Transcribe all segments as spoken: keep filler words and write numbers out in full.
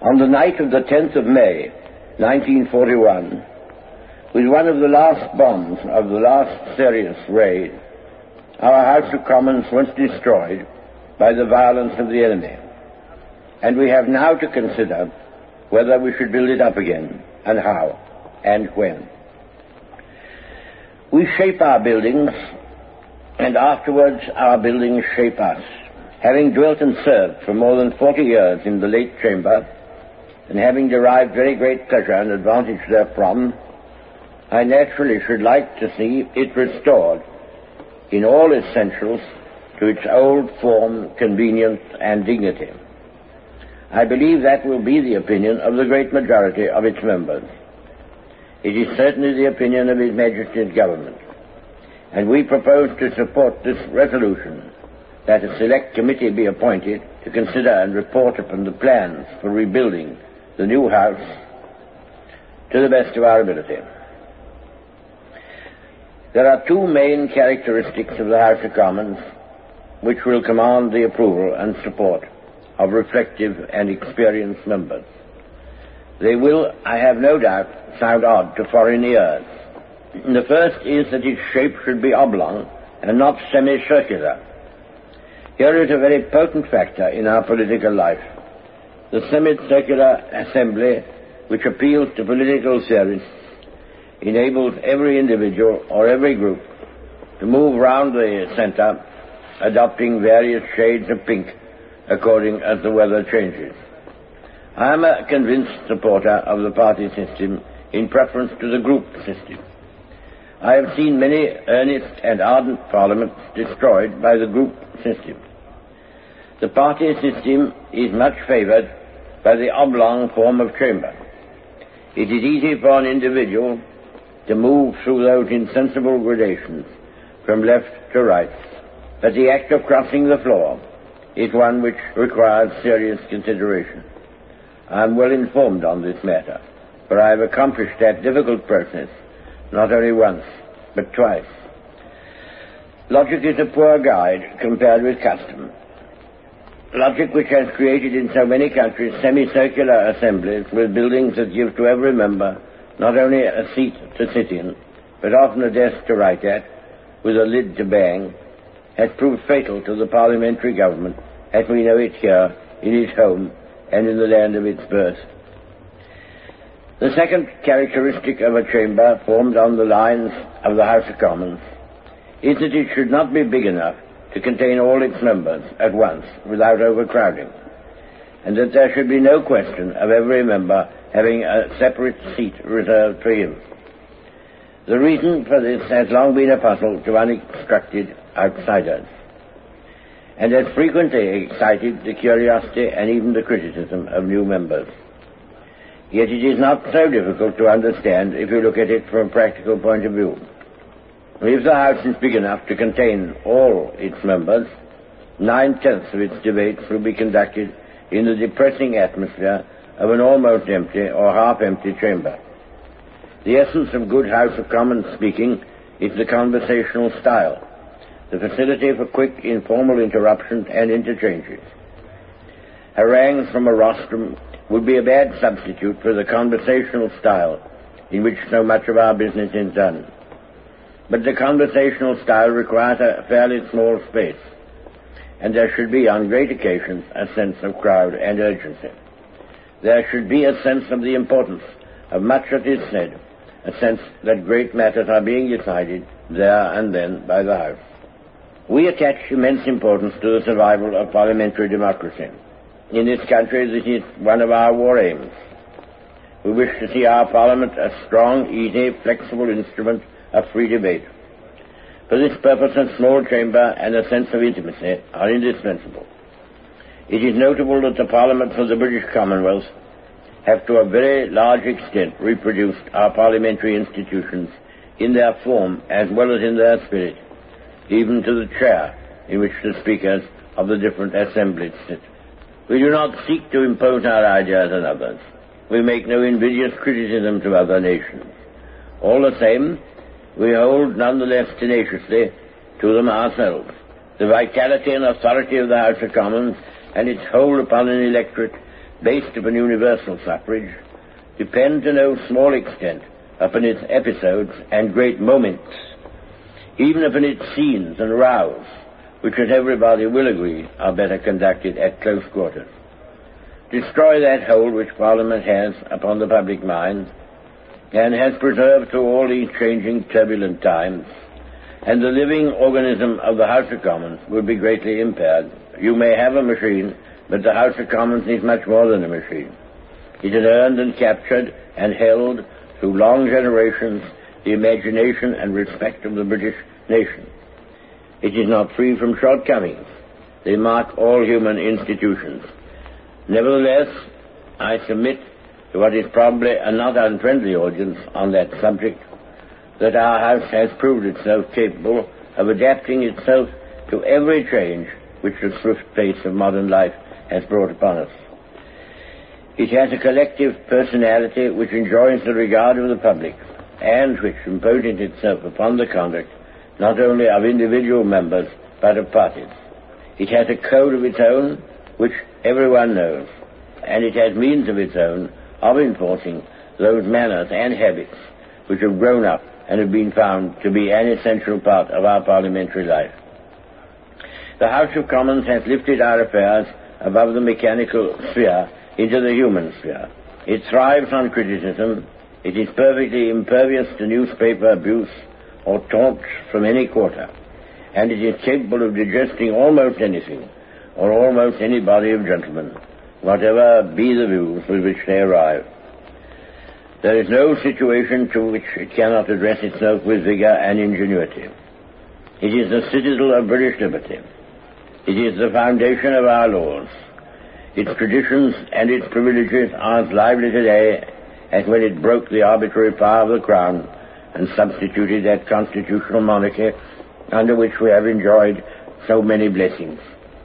On the night of the tenth of May, nineteen forty-one, with one of the last bombs of the last serious raid, our House of Commons was destroyed by the violence of the enemy, and we have now to consider whether we should build it up again, and how, and when. We shape our buildings, and afterwards our buildings shape us. Having dwelt and served for more than forty years in the late chamber, and having derived very great pleasure and advantage therefrom, I naturally should like to see it restored in all essentials to its old form, convenience, and dignity. I believe that will be the opinion of the great majority of its members. It is certainly the opinion of His Majesty's Government, and we propose to support this resolution that a select committee be appointed to consider and report upon the plans for rebuilding the new house to the best of our ability. There are two main characteristics of the House of Commons which will command the approval and support of reflective and experienced members. They will, I have no doubt, sound odd to foreign ears. The first is that its shape should be oblong and not semicircular. Here is a very potent factor in our political life. The semicircular assembly, which appeals to political theorists, enables every individual or every group to move round the center, adopting various shades of pink according as the weather changes. I am a convinced supporter of the party system in preference to the group system. I have seen many earnest and ardent parliaments destroyed by the group system. The party system is much favored by the oblong form of chamber. It is easy for an individual to move through those insensible gradations from left to right, but the act of crossing the floor is one which requires serious consideration. I am well informed on this matter, for I have accomplished that difficult process not only once, but twice. Logic is a poor guide compared with custom. Logic, which has created in so many countries semicircular assemblies with buildings that give to every member not only a seat to sit in, but often a desk to write at, with a lid to bang, has proved fatal to the parliamentary government as we know it here, in its home, and in the land of its birth. The second characteristic of a chamber formed on the lines of the House of Commons is that it should not be big enough to contain all its members at once without overcrowding, and that there should be no question of every member having a separate seat reserved for him. The reason for this has long been a puzzle to uninstructed outsiders, and has frequently excited the curiosity and even the criticism of new members. Yet it is not so difficult to understand if you look at it from a practical point of view. If the House is big enough to contain all its members, nine-tenths of its debates will be conducted in the depressing atmosphere of an almost empty or half-empty chamber. The essence of good House of Commons speaking is the conversational style, the facility for quick, informal interruptions and interchanges. Harangues from a rostrum would be a bad substitute for the conversational style in which so much of our business is done. But the conversational style requires a fairly small space, and there should be, on great occasions, a sense of crowd and urgency. There should be a sense of the importance of much that is said, a sense that great matters are being decided there and then by the House. We attach immense importance to the survival of parliamentary democracy. In this country, this is one of our war aims. We wish to see our Parliament a strong, easy, flexible instrument of free debate. For this purpose, a small chamber and a sense of intimacy are indispensable. It is notable that the Parliaments of the British Commonwealth have to a very large extent reproduced our parliamentary institutions in their form as well as in their spirit, even to the chair in which the speakers of the different assemblies sit. We do not seek to impose our ideas on others. We make no invidious criticism to other nations. All the same, we hold none the less tenaciously to them ourselves. The vitality and authority of the House of Commons and its hold upon an electorate based upon universal suffrage, depend to no small extent upon its episodes and great moments, even upon its scenes and rows, which, as everybody will agree, are better conducted at close quarters. Destroy that hold which Parliament has upon the public mind, and has preserved through all these changing, turbulent times, and the living organism of the House of Commons will be greatly impaired. You may have a machine, but the House of Commons is much more than a machine. It has earned and captured and held through long generations the imagination and respect of the British nation. It is not free from shortcomings. They mark all human institutions. Nevertheless, I submit to what is probably a not unfriendly audience on that subject, that our House has proved itself capable of adapting itself to every change which the swift pace of modern life has brought upon us. It has a collective personality which enjoys the regard of the public, and which, imposing itself upon the conduct not only of individual members, but of parties. It has a code of its own, which everyone knows, and it has means of its own of enforcing those manners and habits which have grown up and have been found to be an essential part of our parliamentary life. The House of Commons has lifted our affairs above the mechanical sphere into the human sphere. It thrives on criticism. It is perfectly impervious to newspaper abuse or taunts from any quarter, and it is capable of digesting almost anything or almost any body of gentlemen, whatever be the views with which they arrive. There is no situation to which it cannot address itself with vigor and ingenuity. It is the citadel of British liberty. It is the foundation of our laws. Its traditions and its privileges are as lively today as when it broke the arbitrary power of the Crown and substituted that constitutional monarchy under which we have enjoyed so many blessings.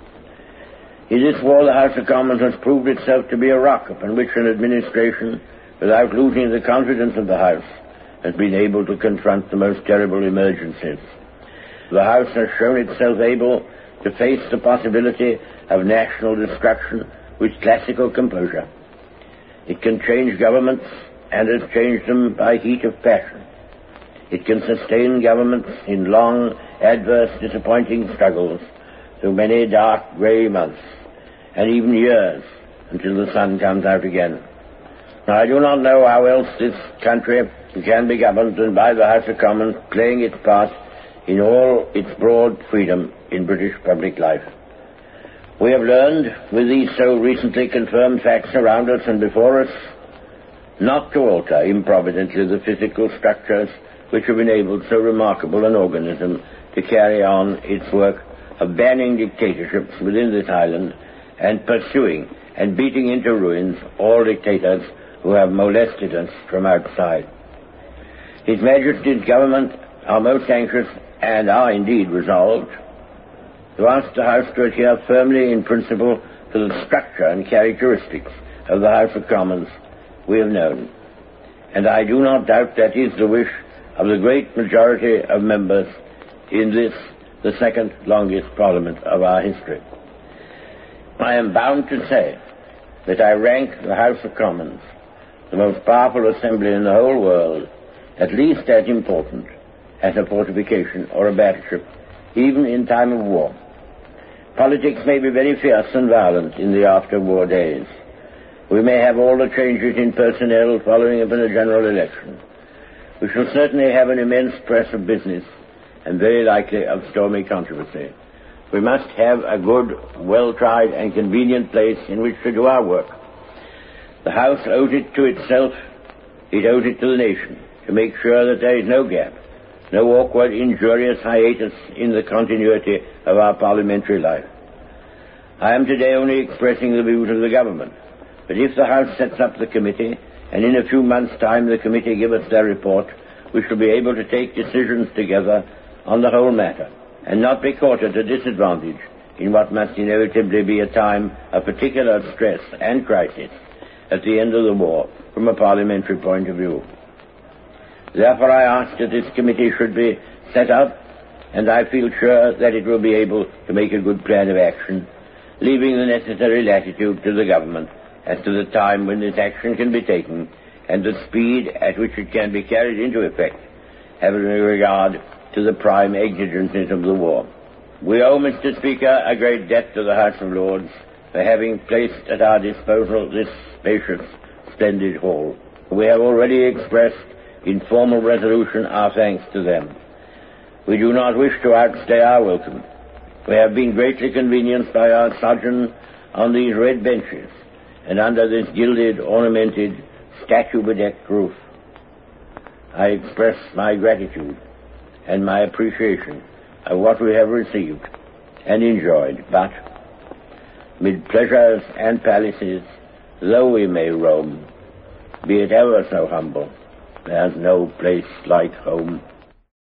In this war, the House of Commons has proved itself to be a rock upon which an administration, without losing the confidence of the House, has been able to confront the most terrible emergencies. The House has shown itself able to face the possibility of national destruction with classical composure. It can change governments, and has changed them by heat of passion. It can sustain governments in long, adverse, disappointing struggles through many dark, grey months, and even years, until the sun comes out again. Now, I do not know how else this country can be governed than by the House of Commons playing its part in all its broad freedom in British public life. We have learned, with these so recently confirmed facts around us and before us, not to alter improvidently the physical structures which have enabled so remarkable an organism to carry on its work of banning dictatorships within this island and pursuing and beating into ruins all dictators who have molested us from outside. His Majesty's government are most anxious, and are indeed resolved, to ask the House to adhere firmly in principle to the structure and characteristics of the House of Commons we have known. And I do not doubt that is the wish of the great majority of members in this, the second longest Parliament of our history. I am bound to say that I rank the House of Commons, the most powerful assembly in the whole world, at least as important as a fortification or a battleship, even in time of war. Politics may be very fierce and violent in the after-war days. We may have all the changes in personnel following upon a general election. We shall certainly have an immense press of business, and very likely of stormy controversy. We must have a good, well-tried, and convenient place in which to do our work. The House owes it to itself, it owes it to the nation, to make sure that there is no gap, no awkward, injurious hiatus in the continuity of our parliamentary life. I am today only expressing the views of the government, but if the House sets up the committee, and in a few months' time the committee give us their report, we shall be able to take decisions together on the whole matter, and not be caught at a disadvantage in what must inevitably be a time of particular stress and crisis at the end of the war from a parliamentary point of view. Therefore, I ask that this committee should be set up, and I feel sure that it will be able to make a good plan of action, leaving the necessary latitude to the government as to the time when this action can be taken and the speed at which it can be carried into effect, having regard to the prime exigencies of the war. We owe, Mister Speaker, a great debt to the House of Lords for having placed at our disposal this spacious, splendid hall. We have already expressed in formal resolution our thanks to them. We do not wish to outstay our welcome. We have been greatly convenienced by our sojourn on these red benches and under this gilded, ornamented, statue-bedecked roof. I express my gratitude and my appreciation of what we have received and enjoyed, but mid pleasures and palaces, though we may roam, be it ever so humble, there's no place like home.